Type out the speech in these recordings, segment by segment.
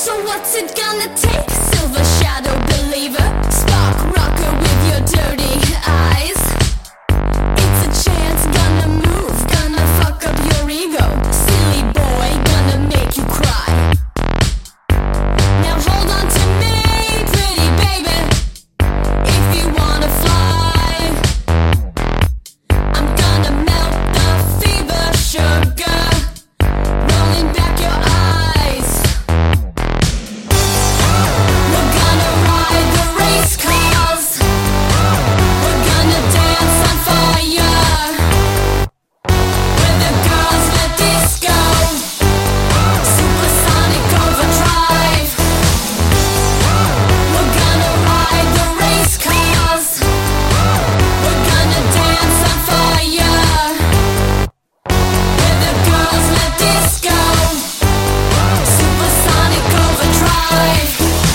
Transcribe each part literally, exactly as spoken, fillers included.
So what's it gonna take? Silver shadow believer, spark rocker with your dirty eyes. It's a chance, gonna move, gonna fuck up your ego. Silly boy, gonna make you cry. Now hold on to me, pretty baby, if you wanna fly. I'm gonna melt the fever sugar, rolling back your eyes. We're gonna ride the race cars, we're gonna dance on fire, with the girls let disco, supersonic overdrive. We're gonna ride the race cars, we're gonna dance on fire, with the girls let disco, supersonic overdrive.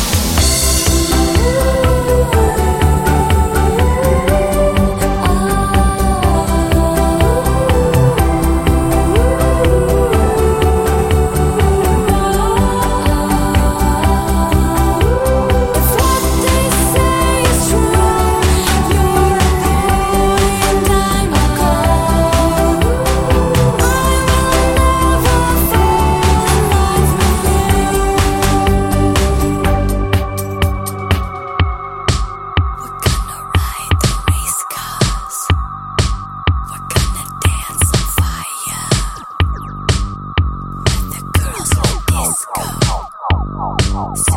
If what they say is true, you're a boy and I'm a girl. I will never fall in love with you. We're gonna ride the race cars, we're gonna dance on fire, with the girls let disco,